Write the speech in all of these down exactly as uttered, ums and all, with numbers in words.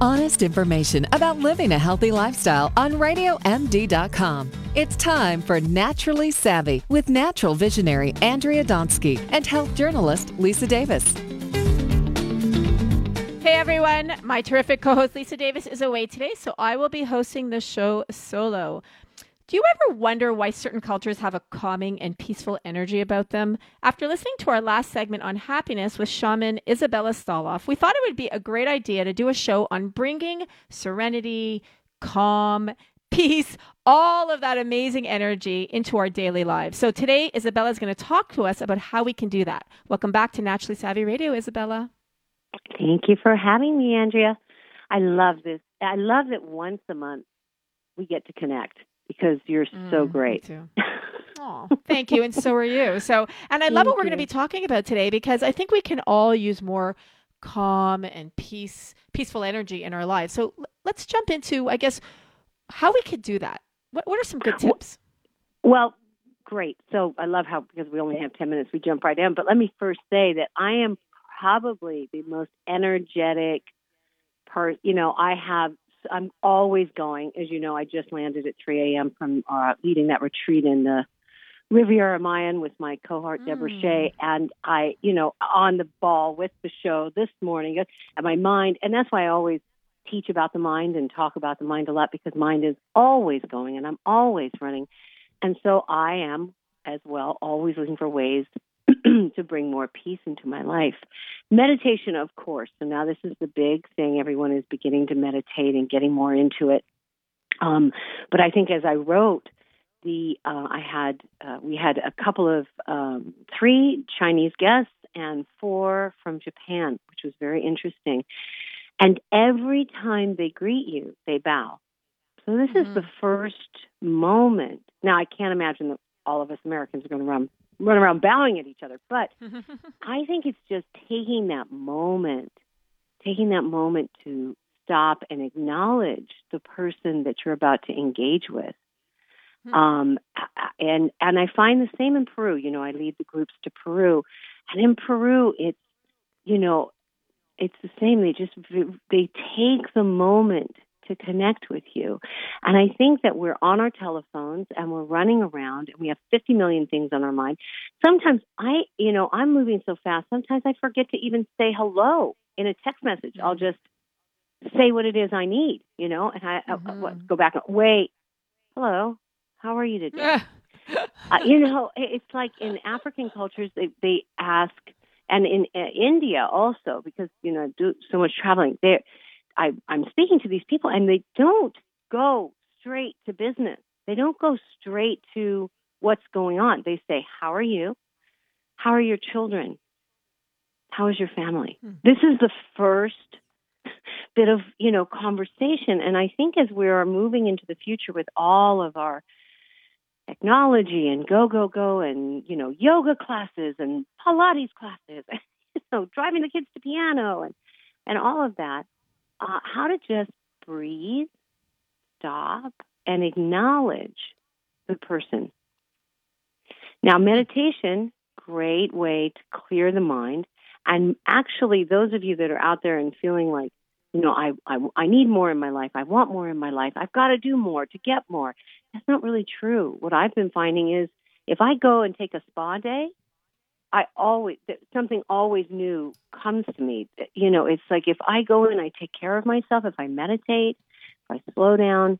Honest information about living a healthy lifestyle on radio m d dot com. It's time for Naturally Savvy with natural visionary Andrea Donsky and health journalist Lisa Davis. Hey everyone, my terrific co-host Lisa Davis is away today, so I will be hosting the show solo. Do you ever wonder why certain cultures have a calming and peaceful energy about them? After listening to our last segment on happiness with shaman Isabella Staloff, we thought it would be a great idea to do a show on bringing serenity, calm, peace, all of that amazing energy into our daily lives. So today, Isabella is going to talk to us about how we can do that. Welcome back to Naturally Savvy Radio, Isabella. Thank you for having me, Andrea. I love this. I love that once a month we get to connect. Because you're mm, so great. Me too. Oh, thank you. And so are you. So, and I love what we're going to be talking about today because I think we can all use more calm and peace, peaceful energy in our lives. So l- let's jump into, I guess, how we could do that. What, what are some good tips? Well, great. So I love how, because we only have ten minutes, we jump right in. But let me first say that I am probably the most energetic person. You know, I have I'm always going. As you know, I just landed at three a.m. from uh, leading that retreat in the Riviera Mayan with my cohort, mm. Deborah Shea, and I, you know, on the ball with the show this morning, and my mind, and that's why I always teach about the mind and talk about the mind a lot, because mind is always going, and I'm always running. And so I am, as well, always looking for ways to bring more peace into my life. Meditation, of course. So now this is the big thing. Everyone is beginning to meditate and getting more into it. Um, but I think as I wrote, the uh, I had uh, we had a couple of um, three Chinese guests and four from Japan, which was very interesting. And every time they greet you, they bow. So this mm-hmm. is the first moment. Now I can't imagine that all of us Americans are going to run. run around bowing at each other. But I think it's just taking that moment, taking that moment to stop and acknowledge the person that you're about to engage with. Hmm. Um, and and I find the same in Peru. You know, I lead the groups to Peru. And in Peru, it's, you know, it's the same. They just, they take the moment to connect with you. And I think that we're on our telephones and we're running around and we have fifty million things on our mind. Sometimes I, you know, I'm moving so fast. Sometimes I forget to even say hello in a text message. I'll just say what it is I need, you know, and I, mm-hmm. I, I go back and wait, hello, how are you today? uh, you know, it's like in African cultures, they, they ask, and in uh, India also, because, you know, I do so much traveling there. I, I'm speaking to these people, and they don't go straight to business. They don't go straight to what's going on. They say, how are you? How are your children? How is your family? Hmm. This is the first bit of, you know, conversation. And I think as we are moving into the future with all of our technology and go, go, go, and, you know, yoga classes and Pilates classes, you know, driving the kids to piano and, and all of that, Uh, how to just breathe, stop, and acknowledge the person. Now, meditation, great way to clear the mind. And actually, those of you that are out there and feeling like, you know, I, I, I need more in my life, I want more in my life, I've got to do more to get more. That's not really true. What I've been finding is if I go and take a spa day, I always, something always new comes to me. You know, it's like if I go in, I take care of myself, if I meditate, if I slow down,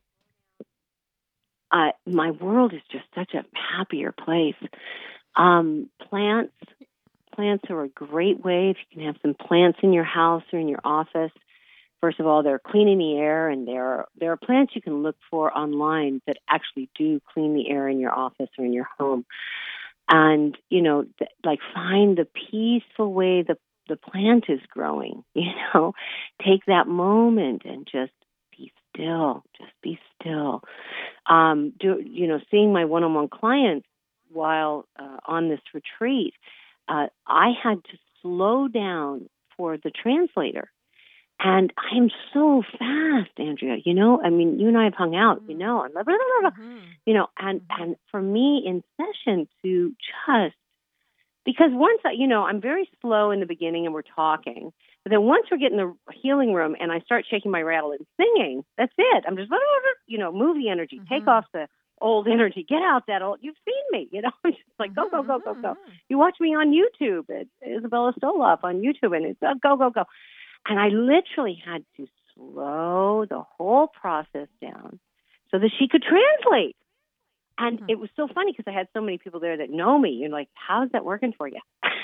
uh, my world is just such a happier place. Um, plants, plants are a great way. If you can have some plants in your house or in your office, first of all, they're cleaning the air, and there are, there are plants you can look for online that actually do clean the air in your office or in your home. And, you know, th- like find the peaceful way the, the plant is growing, you know, take that moment and just be still, just be still. Um, do, you know, seeing my one-on-one clients while uh, on this retreat, uh, I had to slow down for the translator. And I'm so fast, Andrea, you know, I mean, you and I have hung out, you know, and blah, blah, blah, blah, mm-hmm. you know, and, mm-hmm. and for me in session to just because once I, you know, I'm very slow in the beginning and we're talking, but then once we get in the healing room and I start shaking my rattle and singing, that's it. I'm just, you know, move the energy, mm-hmm. take off the old energy, get out that old, you've seen me, you know, I'm just like, go, go, go, go, go. You watch me on YouTube, it's Isabella Stoloff on YouTube, and it's uh, go, go, go. And I literally had to slow the whole process down so that she could translate. And mm-hmm. it was so funny because I had so many people there that know me. You're like, how's that working for you?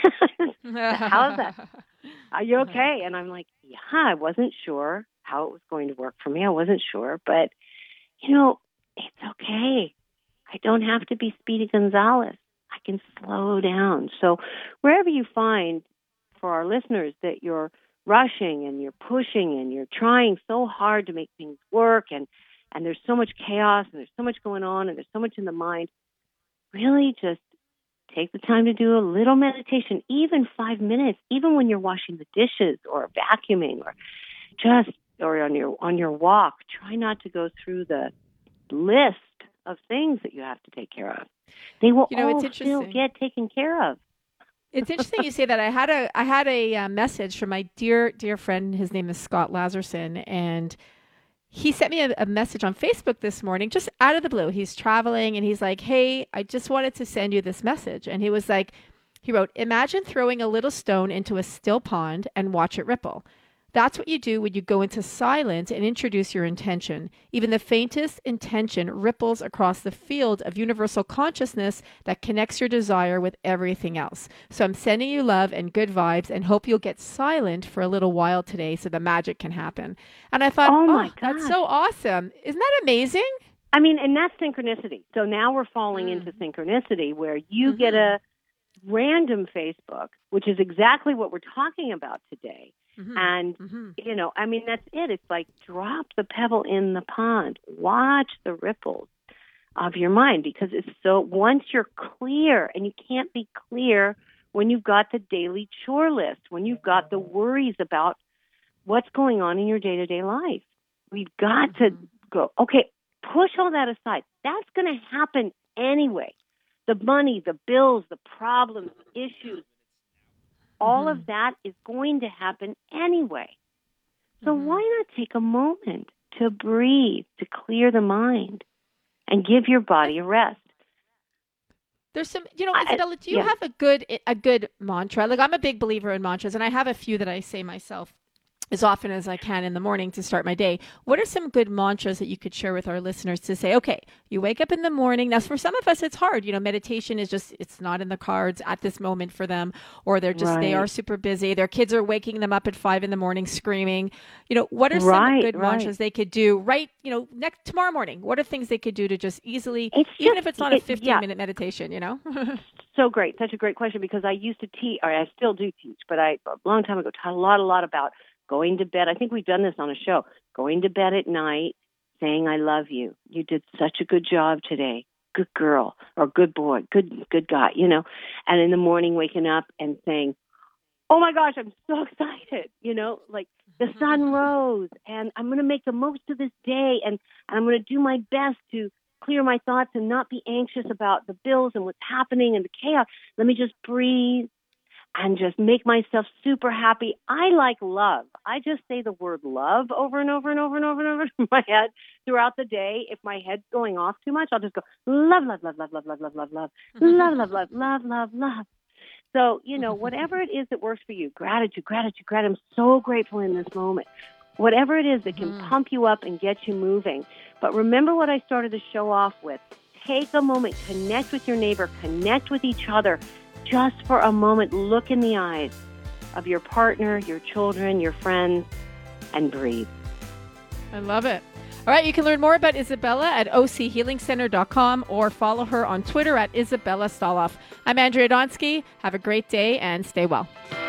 How's that? Are you okay? And I'm like, yeah, I wasn't sure how it was going to work for me. I wasn't sure. But, you know, it's okay. I don't have to be Speedy Gonzalez. I can slow down. So wherever you find, for our listeners, that you're rushing and you're pushing and you're trying so hard to make things work, and, and there's so much chaos and there's so much going on and there's so much in the mind, really just take the time to do a little meditation, even five minutes, even when you're washing the dishes or vacuuming or just or on your on your walk. Try not to go through the list of things that you have to take care of. They will you know, all still get taken care of. It's interesting you say that. I had a I had a uh, message from my dear dear friend. His name is Scott Lazarson, and he sent me a, a message on Facebook this morning, just out of the blue. He's traveling, and he's like, "Hey, I just wanted to send you this message." And he was like, he wrote, "Imagine throwing a little stone into a still pond and watch it ripple. That's what you do when you go into silence and introduce your intention. Even the faintest intention ripples across the field of universal consciousness that connects your desire with everything else. So I'm sending you love and good vibes and hope you'll get silent for a little while today so the magic can happen." And I thought, oh, my oh that's so awesome. Isn't that amazing? I mean, and that's synchronicity. So now we're falling mm. into synchronicity where you mm-hmm. get a random Facebook, which is exactly what we're talking about today. Mm-hmm. And, mm-hmm. you know, I mean, that's it. It's like drop the pebble in the pond. Watch the ripples of your mind, because it's so, once you're clear, and you can't be clear when you've got the daily chore list, when you've got the worries about what's going on in your day-to-day life. We've got mm-hmm. to go, okay, push all that aside. That's going to happen anyway. The money, the bills, the problems, the issues, all mm-hmm. of that is going to happen anyway. So mm-hmm. why not take a moment to breathe, to clear the mind, and give your body a rest? There's some, you know, Isabella, do you yeah. have a good a good mantra? Like, I'm a big believer in mantras, and I have a few that I say myself as often as I can in the morning to start my day. What are some good mantras that you could share with our listeners to say, okay, you wake up in the morning. Now, for some of us, it's hard. You know, meditation is just, it's not in the cards at this moment for them, or they're just, right. they are super busy. Their kids are waking them up at five in the morning screaming. You know, what are some right, good right. mantras they could do right, you know, next tomorrow morning? What are things they could do to just easily, it's even just, if it's not it, a fifteen yeah. minute meditation, you know? So great. Such a great question, because I used to teach, or I still do teach, but I, a long time ago, taught a lot, a lot about going to bed. I think we've done this on a show. Going to bed at night, saying, "I love you. You did such a good job today. Good girl," or "Good boy, good good guy," you know. And in the morning, waking up and saying, "Oh my gosh, I'm so excited." You know, like the sun rose and I'm going to make the most of this day, and, and I'm going to do my best to clear my thoughts and not be anxious about the bills and what's happening and the chaos. Let me just breathe and just make myself super happy. I like love. I just say the word love over and over and over and over and over in my head throughout the day. If my head's going off too much, I'll just go, love, love, love, love, love, love, love, love, love, love, love, love, love, love, love. So, you know, whatever it is that works for you, gratitude, gratitude, gratitude. I'm so grateful in this moment. Whatever it is that can mm. pump you up and get you moving. But remember what I started the show off with. Take a moment, connect with your neighbor, connect with each other. Just for a moment, look in the eyes of your partner, your children, your friends, and breathe. I love it. All right, you can learn more about Isabella at o c healing center dot com or follow her on Twitter at Isabella Stoloff. I'm Andrea Donsky. Have a great day and stay well.